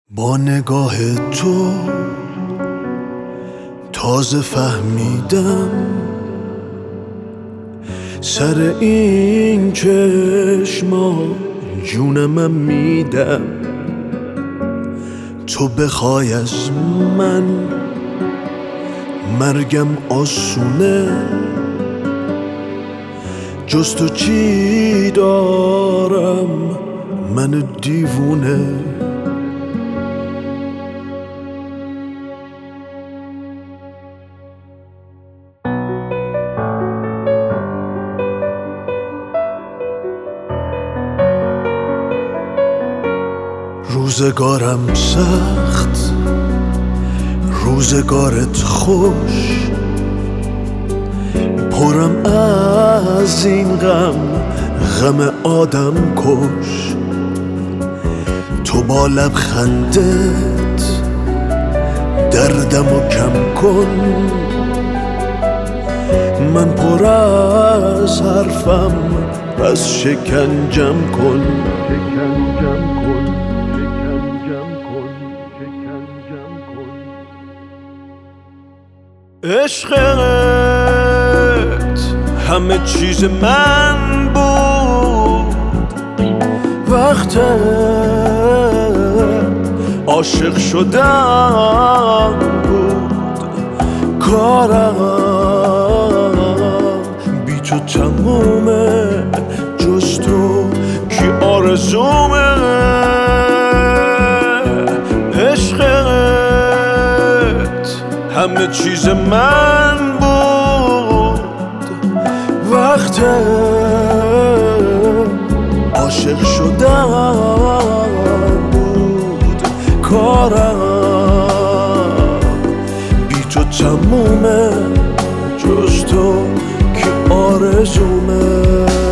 با نگاه تو تازه فهمیدم سر این چشما جونم میدم. تو بخوای از من مرگم آسونه، جز تو چی دارم من دیوونه. روزگارم سخت، روزگارت خوش، پرم از این غم آدم کش. تو با لبخندت دردمو کم کن، من پر از حرفم پس شکنجم کن. عشقت همه چیز من بود، وقت عاشق شدن بود. کارم بی تو تمومه، جز تو کی آرزومه. همه چیز من بود، وقت عاشق شدن بود. کارم بی تو تمومه، جز تو که آرزومه.